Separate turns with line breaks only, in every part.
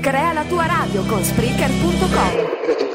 Crea la tua radio con Spreaker.com.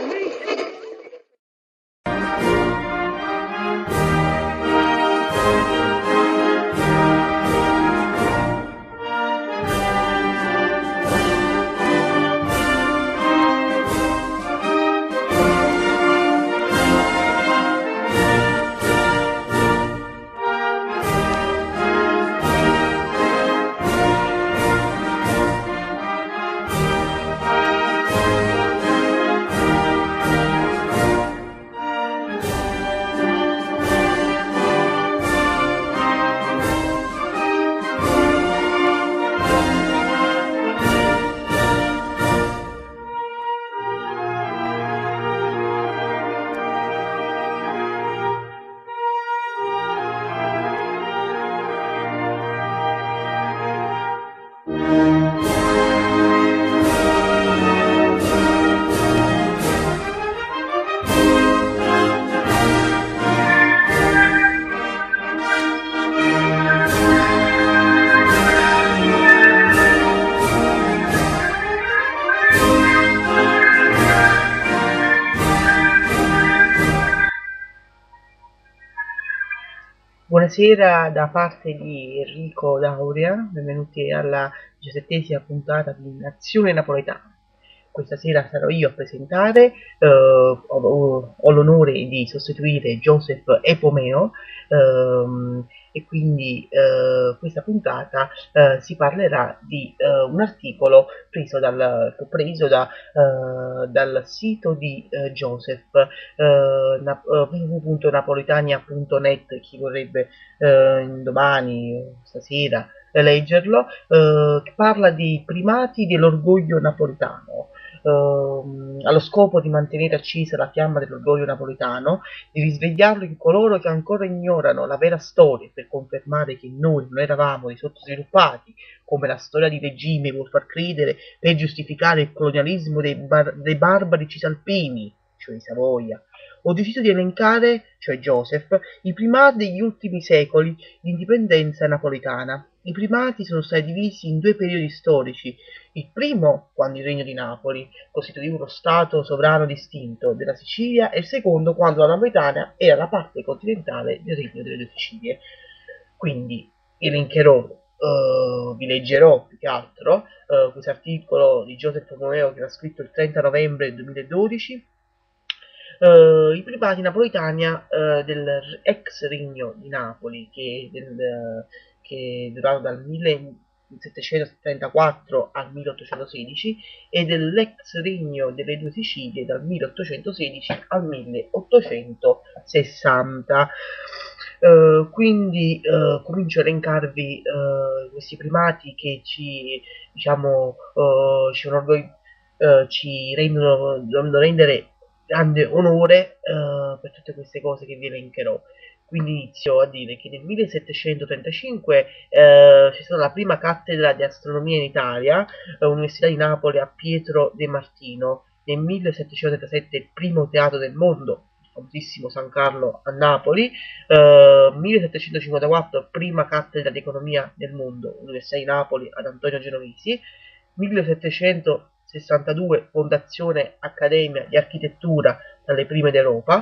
Buonasera da parte di Enrico D'Auria, benvenuti alla 17ª puntata di Nazione Napoletana. Questa sera sarò io a presentare, ho l'onore di sostituire Joseph Epomeo e quindi questa puntata si parlerà di un articolo preso dal sito di Joseph, www.napolitania.net, chi vorrebbe domani, stasera, leggerlo, che parla di primati dell'orgoglio napoletano. Allo scopo di mantenere accesa la fiamma dell'orgoglio napoletano, di risvegliarlo in coloro che ancora ignorano la vera storia, per confermare che noi non eravamo dei sottosviluppati, come la storia di regime vuol far credere, per giustificare il colonialismo dei barbari cisalpini, cioè di Savoia. Ho deciso di elencare, cioè Joseph, i primati degli ultimi secoli di indipendenza napoletana. I primati sono stati divisi in due periodi storici. Il primo, quando il Regno di Napoli costituiva uno stato sovrano distinto della Sicilia, e il secondo, quando la Napoletana era la parte continentale del Regno delle Due Sicilie. Quindi elencherò, vi leggerò più che altro questo articolo di Joseph Romeo che era scritto il 30 novembre 2012. I primati napoletani del ex Regno di Napoli, che duravano dal 1734 al 1816, e dell'ex Regno delle Due Sicilie dal 1816 al 1860. Quindi comincio a elencarvi questi primati che ci devono rendere grande onore per tutte queste cose che vi elencherò. Quindi inizio a dire che nel 1735 c'è stata la prima cattedra di astronomia in Italia, all'Università di Napoli, a Pietro De Martino. Nel 1737 il primo teatro del mondo, il famosissimo San Carlo a Napoli. 1754 prima cattedra di economia del mondo, Università di Napoli, ad Antonio Genovesi. 1762 Fondazione Accademia di Architettura, dalle prime d'Europa.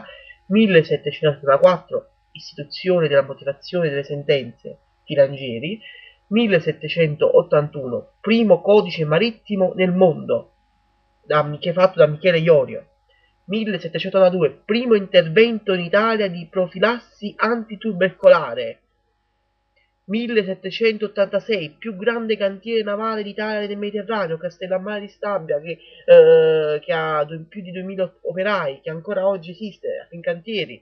1774 Istituzione della motivazione delle sentenze, Filangieri. 1781 primo codice marittimo nel mondo, fatto da Michele Iorio. 1782 primo intervento in Italia di profilassi antitubercolare. 1786 più grande cantiere navale d'Italia del Mediterraneo, Castellammare di Stabia, che ha più di 2000 operai, che ancora oggi esiste a Fincantieri.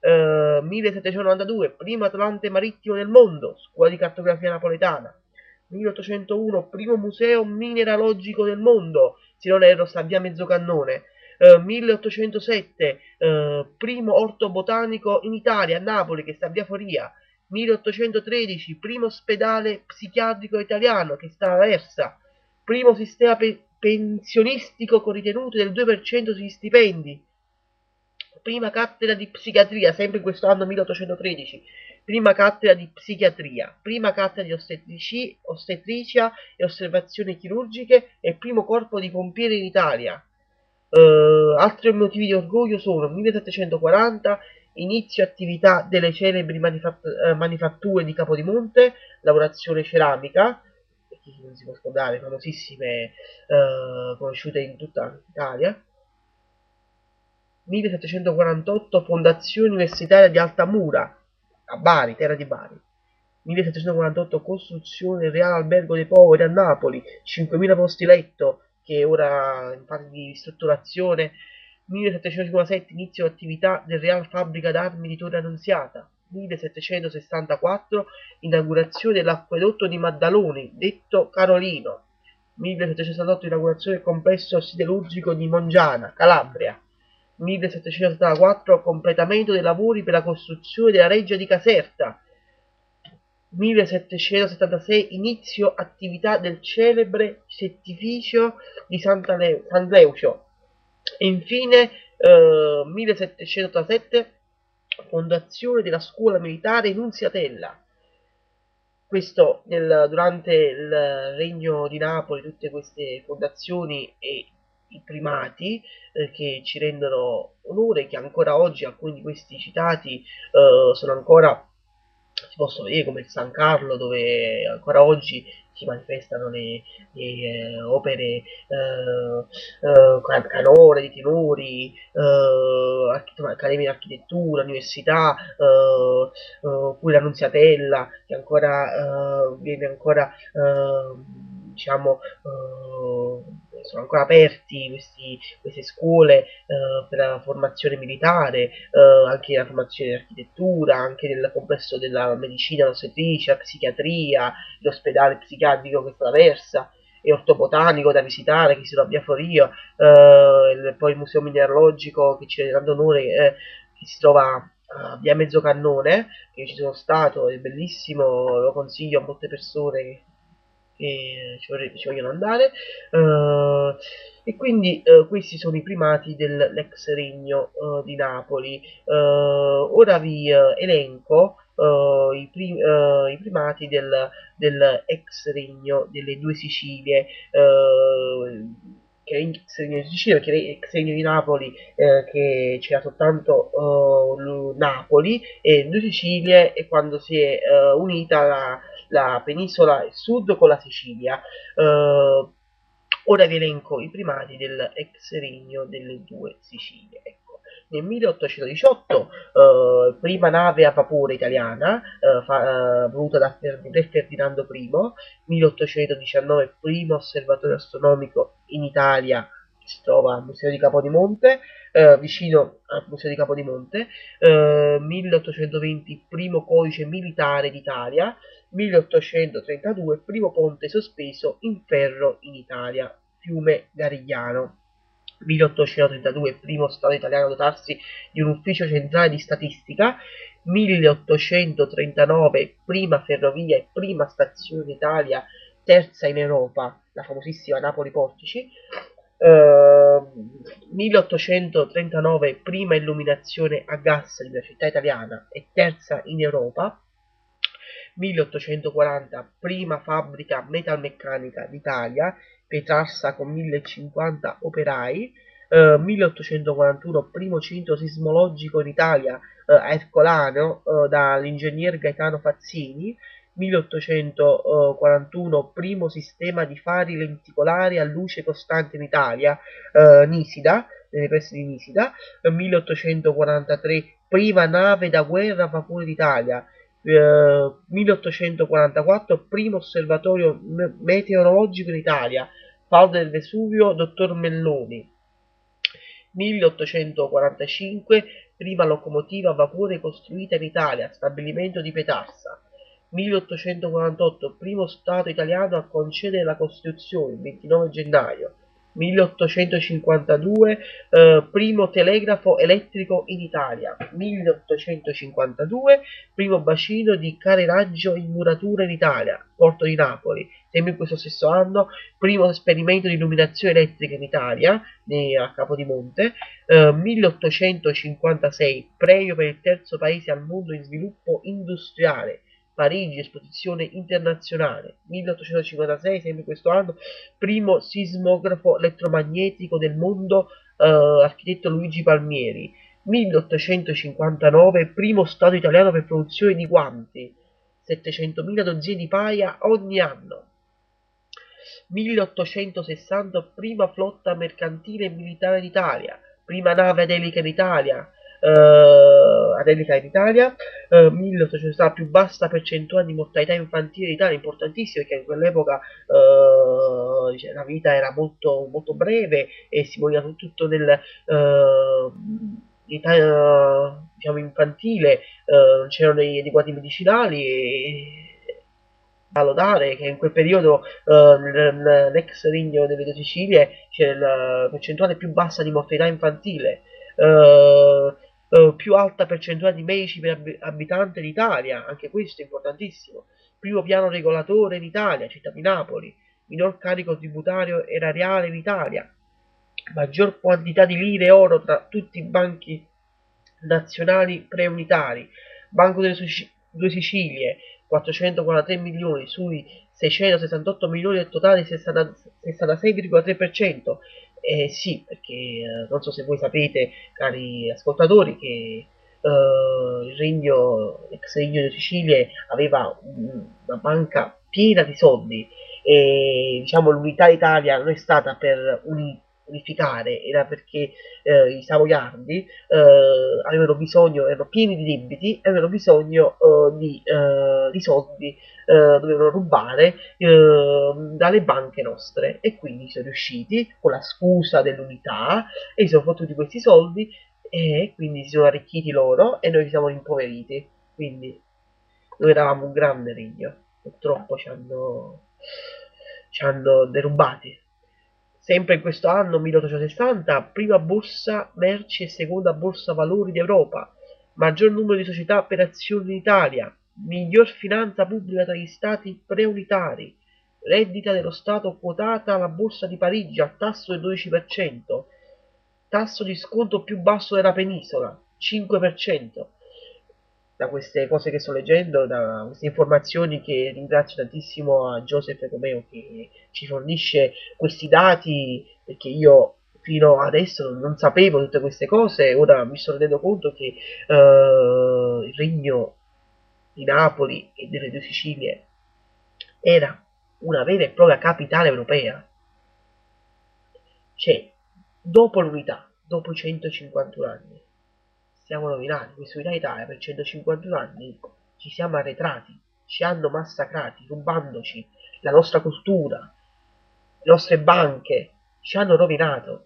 1792 primo Atlante marittimo del mondo, scuola di cartografia napoletana. 1801 primo museo mineralogico del mondo, se non erro sta via Mezzocannone. 1807 primo orto botanico in Italia, a Napoli, che sta via Foria. 1813 primo ospedale psichiatrico italiano, che sta a Aversa. Primo sistema pensionistico con ritenute del 2% sugli stipendi. Prima cattedra di psichiatria, sempre in questo anno 1813. prima cattedra di psichiatria, prima cattedra di ostetricia e osservazioni chirurgiche e primo corpo di pompieri in Italia. Altri motivi di orgoglio sono 1740, inizio attività delle celebri manifatture di Capodimonte, lavorazione ceramica, che non si può scordare, famosissime, conosciute in tutta Italia. 1748 Fondazione Universitaria di Altamura, a Bari, terra di Bari. 1748 costruzione del Reale Albergo dei Poveri a Napoli, 5.000 posti letto, che è ora in fase di ristrutturazione. 1757 inizio attività del Real Fabbrica d'Armi di Torre Annunziata. 1764 inaugurazione dell'acquedotto di Maddaloni, detto Carolino. 1768 inaugurazione del complesso siderurgico di Mongiana, Calabria. 1774 completamento dei lavori per la costruzione della reggia di Caserta. 1776 inizio attività del celebre settificio di San Leucio. E infine 1787 fondazione della scuola militare Nunziatella. Questo durante il regno di Napoli, tutte queste fondazioni e i primati che ci rendono onore, che ancora oggi alcuni di questi citati sono ancora, si possono vedere, come il San Carlo, dove ancora oggi si manifestano le opere canore di tenori, accademia di architettura, università, oppure la Nunziatella, che ancora viene ancora, diciamo, sono ancora aperti queste scuole per la formazione militare, anche la formazione di architettura, anche nel complesso della medicina, l'ostetricia, la psichiatria, l'ospedale psichiatrico che attraversa, e ortobotanico da visitare, che si trova a Via Florio, poi il museo mineralogico che ci rende onore, che si trova a Via Mezzocannone, che ci sono stato, è bellissimo, lo consiglio a molte persone che ci vogliono andare. E quindi questi sono i primati dell'ex regno di Napoli. Ora vi elenco i primati del ex regno delle due Sicilie, che è ex regno di Sicilia, che è ex regno di Napoli, che c'era soltanto Napoli, e due Sicilie è quando si è unita la penisola sud con la Sicilia. Ora vi elenco i primati dell'ex regno delle due Sicilie. Ecco. Nel 1818, prima nave a vapore italiana, voluta da Re Ferdinando I, 1819 primo osservatorio astronomico in Italia, che si trova al Museo di Capodimonte, vicino al Museo di Capodimonte, 1820 primo codice militare d'Italia, 1832 primo ponte sospeso in ferro in Italia, fiume Garigliano. 1832 primo Stato italiano a dotarsi di un ufficio centrale di statistica. 1839 prima ferrovia e prima stazione d'Italia, terza in Europa, la famosissima Napoli Portici. 1839 prima illuminazione a gas di una città italiana e terza in Europa. 1840 prima fabbrica metalmeccanica d'Italia, Petrarsa con 1050 operai. 1841 primo centro sismologico in Italia, a Ercolano, dall'ingegner Gaetano Fazzini. 1841 primo sistema di fari lenticolari a luce costante in Italia, Nisida, nelle pressi di Nisida. 1843 prima nave da guerra a vapore d'Italia. 1844 primo osservatorio meteorologico in Italia, falda del Vesuvio, dottor Melloni. 1845 prima locomotiva a vapore costruita in Italia, stabilimento di Petarsa. 1848 primo Stato italiano a concedere la Costituzione, il 29 gennaio. 1852 primo telegrafo elettrico in Italia. 1852 primo bacino di carreraggio in muratura in Italia, porto di Napoli. Sempre in questo stesso anno primo esperimento di illuminazione elettrica in Italia, a Capodimonte. 1856 premio per il terzo paese al mondo in sviluppo industriale, Parigi, esposizione internazionale. 1856, sempre questo anno, primo sismografo elettromagnetico del mondo, architetto Luigi Palmieri. 1859, primo Stato italiano per produzione di guanti, 700.000 dozzine di paia ogni anno. 1860, prima flotta mercantile e militare d'Italia, prima nave adelica in Italia, 1860, più bassa percentuale di mortalità infantile in Italia, importantissimo perché in quell'epoca la vita era molto, molto breve e si moriva tutto nel diciamo infantile, non c'erano adeguati medicinali e da lodare che in quel periodo nell'ex regno delle due Sicilie c'è la percentuale più bassa di mortalità infantile, più alta percentuale di medici per abitante d'Italia, anche questo è importantissimo. Primo piano regolatore in Italia, città di Napoli, minor carico tributario erariale in Italia, maggior quantità di lire e oro tra tutti i banchi nazionali preunitari, Banco delle Due Sicilie, 443 milioni sui 668 milioni del totale, 66,3%. Sì, perché non so se voi sapete, cari ascoltatori, che l'ex regno di Sicilie aveva una banca piena di soldi e diciamo l'unità d'Italia non è stata per unificare, era perché i savoiardi avevano bisogno, erano pieni di debiti, avevano bisogno di soldi, dovevano rubare dalle banche nostre e quindi sono riusciti con la scusa dell'unità e si sono fottuti questi soldi e quindi si sono arricchiti loro e noi ci siamo impoveriti. Quindi noi eravamo un grande regno, purtroppo ci hanno derubati. Sempre in questo anno 1860, prima borsa merci e seconda borsa valori d'Europa, maggior numero di società per azioni in Italia, miglior finanza pubblica tra gli stati preunitari, reddita dello Stato quotata alla borsa di Parigi al tasso del 12%, tasso di sconto più basso della penisola, 5%. Da queste cose che sto leggendo, da queste informazioni, che ringrazio tantissimo a Joseph Comeo che ci fornisce questi dati, perché io fino adesso non sapevo tutte queste cose, ora mi sto rendendo conto che il regno di Napoli e delle due Sicilie era una vera e propria capitale europea. Cioè, dopo l'unità, dopo i 151 anni, siamo rovinati, questa unità d'Italia per 151 anni ci siamo arretrati, ci hanno massacrati, rubandoci la nostra cultura, le nostre banche, ci hanno rovinato.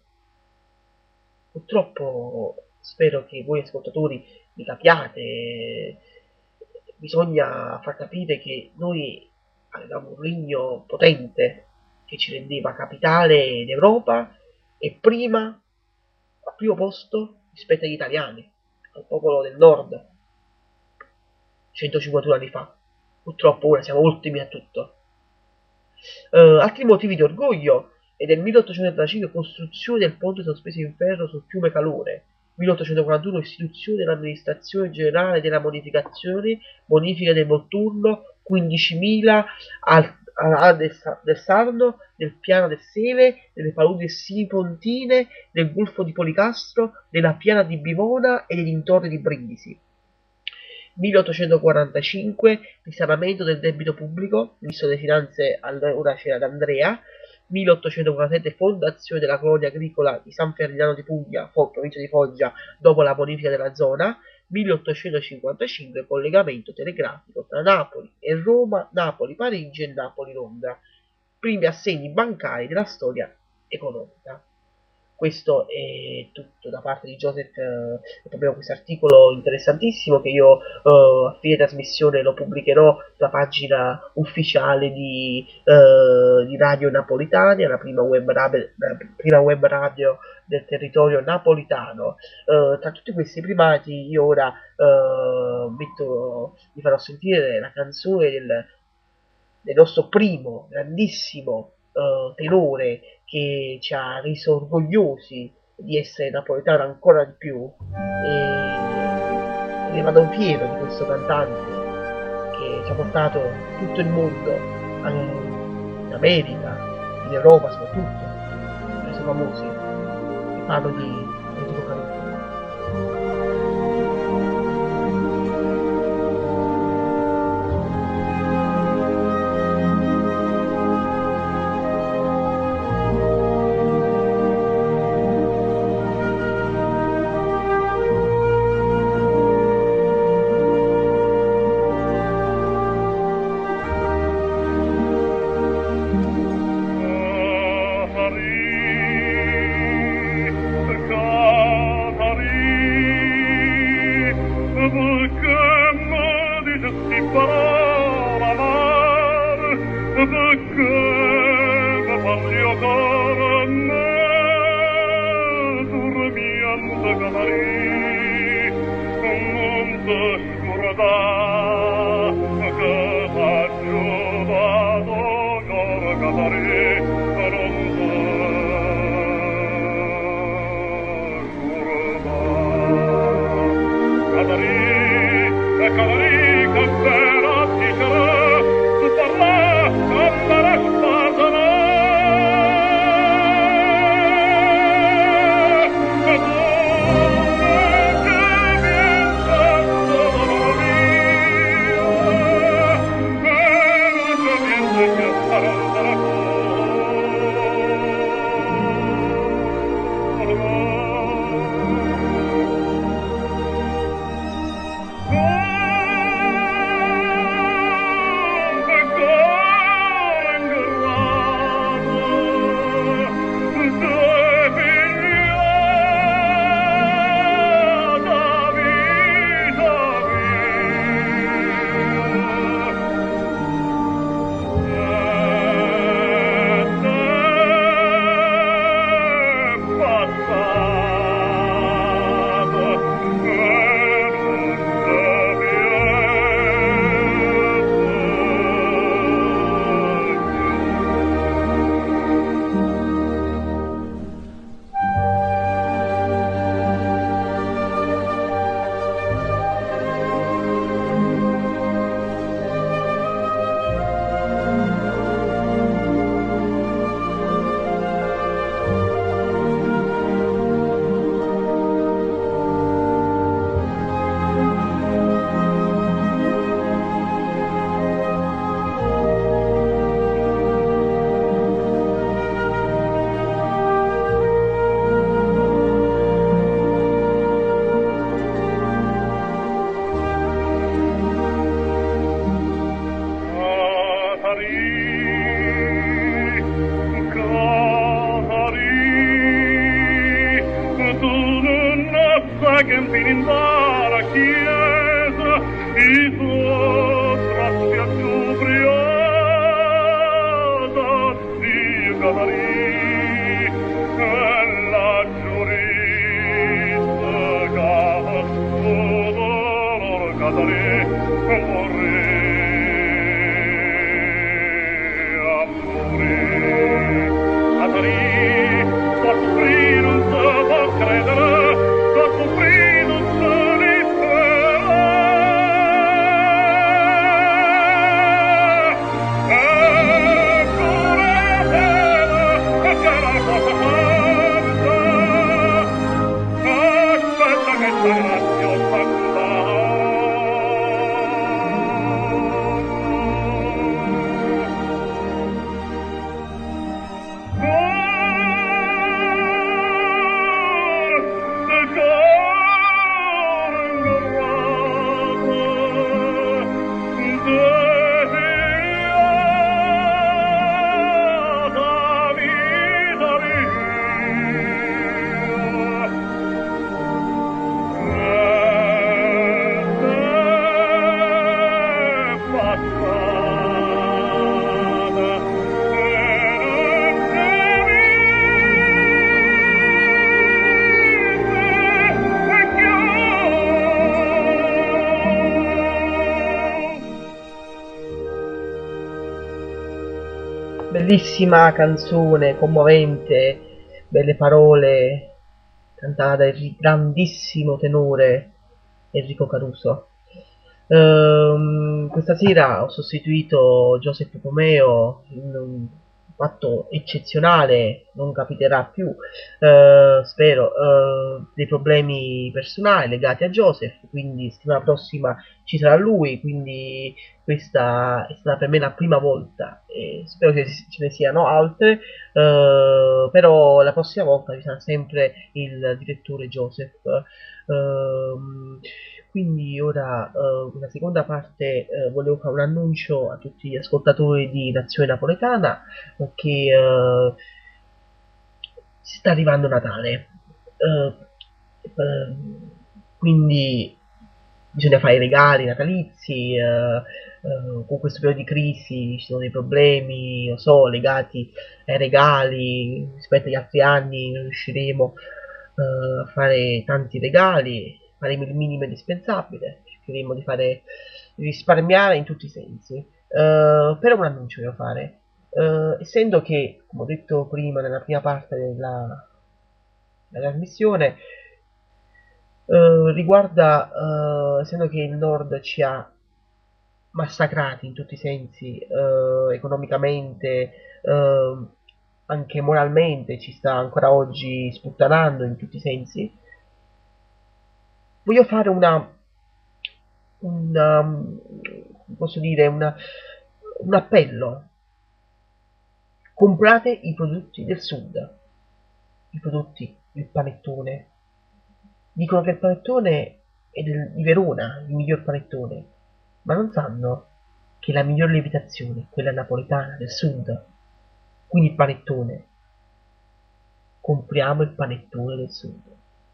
Purtroppo spero che voi ascoltatori mi capiate, bisogna far capire che noi avevamo un regno potente che ci rendeva capitale d'Europa e prima, al primo posto rispetto agli italiani, al popolo del nord, 151 anni fa. Purtroppo ora siamo ultimi a tutto. Altri motivi di orgoglio è del 1835 costruzione del ponte sospeso in ferro sul fiume Calore, 1841 istituzione dell'amministrazione generale della bonifica del Volturno, 15.000 del Sarno, del Piano del Sele, delle paludi sipontine, del Golfo di Policastro, della Piana di Bivona e dei dintorni di Brindisi. 1845 risanamento del debito pubblico, ministro delle finanze allora c'era D'Andrea. 1847 fondazione della colonia agricola di San Ferdinando di Puglia, provincia di Foggia, dopo la bonifica della zona. 1855 collegamento telegrafico tra Napoli e Roma, Napoli-Parigi e Napoli-Londra. Primi assegni bancari della storia economica. Questo è tutto da parte di Joseph, proprio questo articolo interessantissimo che io a fine trasmissione lo pubblicherò sulla pagina ufficiale di Radio Napolitania, la prima web radio del territorio napolitano. Tra tutti questi primati io ora vi farò sentire la canzone del nostro primo grandissimo tenore che ci ha reso orgogliosi di essere napoletano ancora di più, e ne vado fiero di questo cantante che ci ha portato in tutto il mondo, in America, in Europa soprattutto, reso famosi. E parlo di Enrico Caruso. bellissima canzone, commovente, belle parole, cantata dal grandissimo tenore Enrico Caruso. Questa sera ho sostituito Joseph Pomeo in un fatto eccezionale, non capiterà più, spero, dei problemi personali legati a Joseph, quindi settimana prossima ci sarà lui, quindi questa è stata per me la prima volta e spero che ce ne siano altre, però la prossima volta ci sarà sempre il direttore Joseph. Ehm, quindi ora, nella seconda parte, volevo fare un annuncio a tutti gli ascoltatori di Nazione Napoletana che sta arrivando Natale. Eh, eh, quindi bisogna fare i regali natalizi, con questo periodo di crisi ci sono dei problemi, lo so, legati ai regali, rispetto agli altri anni non riusciremo a fare tanti regali, faremo il minimo indispensabile, cercheremo di risparmiare in tutti i sensi. Però un annuncio devo fare. Essendo che, come ho detto prima nella prima parte della trasmissione, essendo che il Nord ci ha massacrati in tutti i sensi, economicamente, anche moralmente, ci sta ancora oggi sputtanando in tutti i sensi, voglio fare una posso dire, un appello. Comprate i prodotti del sud, i prodotti, il panettone. Dicono che il panettone è di Verona, il miglior panettone, ma non sanno che la miglior lievitazione è quella napoletana del sud. Quindi il panettone. Compriamo il panettone del sud.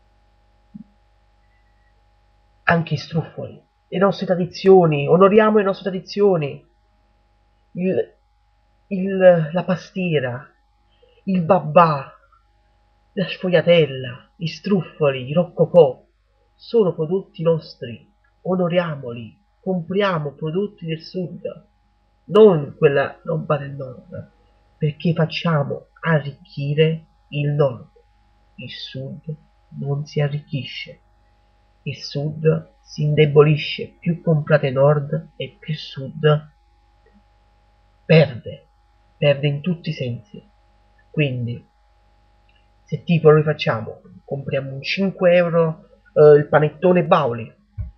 Anche i struffoli, le nostre tradizioni, onoriamo le nostre tradizioni. Il, la pastiera, il babà, la sfogliatella, i struffoli, i roccocò, sono prodotti nostri, onoriamoli, compriamo prodotti del sud, non quella roba del nord, perché facciamo arricchire il nord. Il sud non si arricchisce, il sud si indebolisce, più comprate nord e più sud perde, perde in tutti i sensi. Quindi, se tipo noi facciamo, compriamo un 5 euro il panettone Bauli,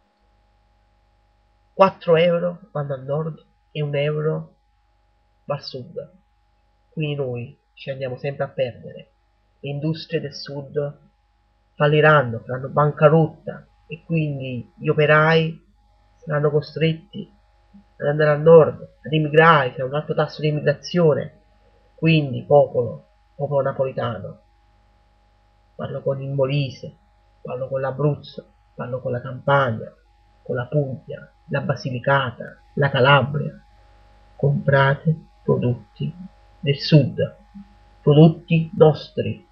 4 euro vanno al nord e 1 euro va al sud. Quindi noi ci andiamo sempre a perdere. Le industrie del sud falliranno, faranno bancarotta e quindi gli operai saranno costretti ad andare al nord, ad emigrare, c'è un alto tasso di emigrazione. Quindi, popolo napoletano, parlo con il Molise, parlo con l'Abruzzo, parlo con la Campania, con la Puglia, la Basilicata, la Calabria. Comprate prodotti del sud, prodotti nostri.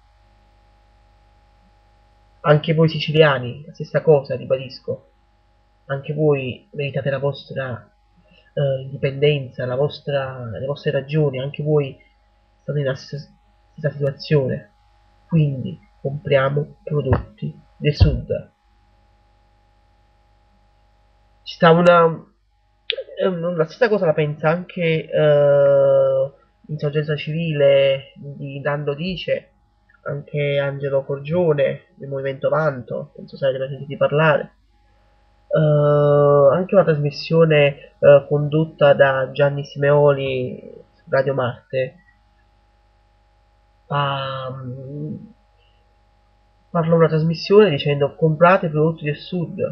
Anche voi siciliani, la stessa cosa, ribadisco. Anche voi meritate la vostra indipendenza, le vostre ragioni, anche voi state nella stessa situazione. Quindi compriamo prodotti del sud. Ci sta la stessa cosa la pensa anche Insorgenza Civile di Dando Dice, anche Angelo Corgione del Movimento Vanto, penso sarete mai sentiti parlare. Anche una trasmissione condotta da Gianni Simeoli su Radio Marte parla una trasmissione dicendo comprate prodotti del sud.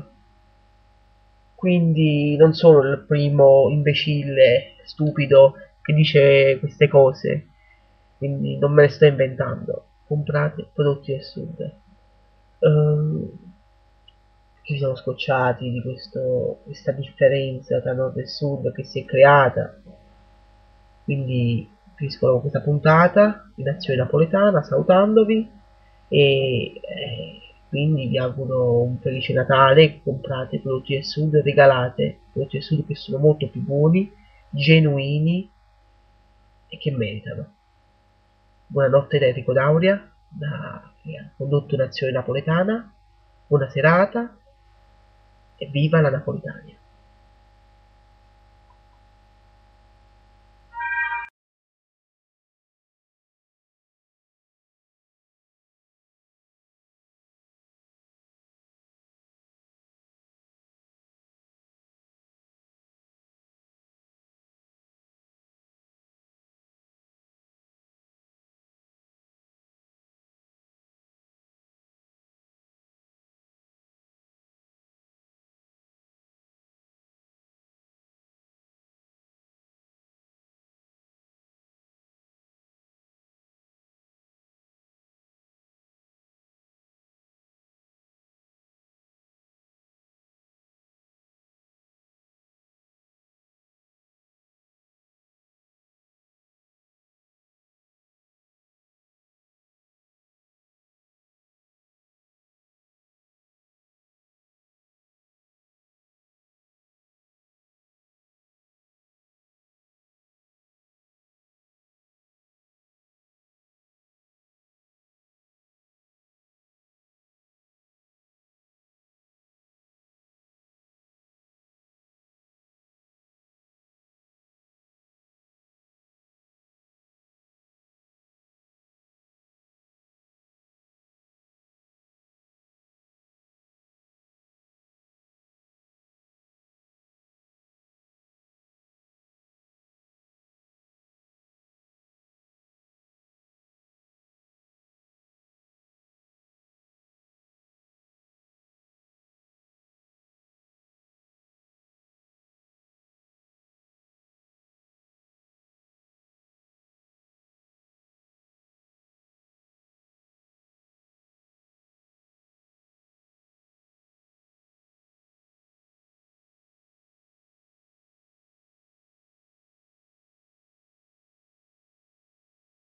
Quindi non sono il primo imbecille stupido che dice queste cose, quindi non me le sto inventando. Comprate prodotti del sud. Ci siamo scocciati di questa differenza tra nord e sud che si è creata. Quindi finisco questa puntata di Nazione Napoletana salutandovi e quindi vi auguro un felice Natale, comprate prodotti del sud, regalate prodotti del sud che sono molto più buoni, genuini e che meritano. Buonanotte da Enrico Dauria, che ha condotto Nazione Napoletana, buona serata e viva la Napolitania.